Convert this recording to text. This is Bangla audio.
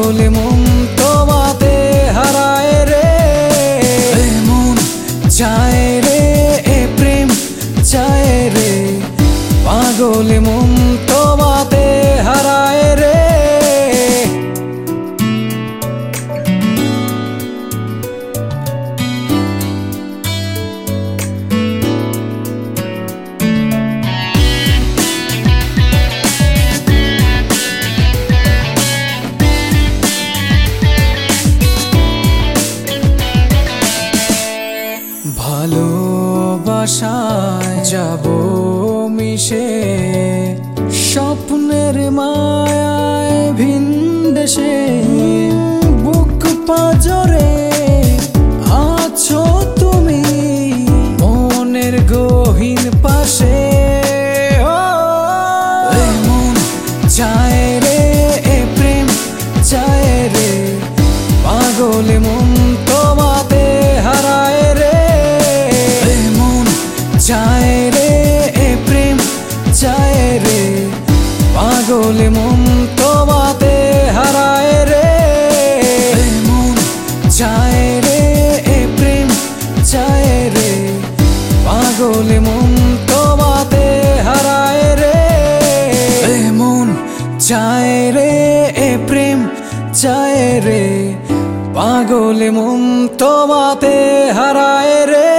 পাগল মন তোমাতে হারায় রে। মন চায় রে এ প্রেম চায় রে, পাগল মন তোমাতে হারায় রে। ভালোবাসায় যাব মিশে, স্বপ্নের মায়ায় ভিন দেশে। বুক পাজরে আছো তুমি মনের গহীন পাশে। মন চায় রে এ প্রেম চায় রে, পাগল মন তোমাতে হারায় রে। চায় রে এ প্রেম চায় রে, পাগল মন তোমাতে হারায় রে। মন চায় রে এ প্রেম চায় রে, পাগল মন তোমাতে হারায় রে। মন চায় রে এ প্রেম চায় রে, পাগল মন তোমাতে হারায় রে।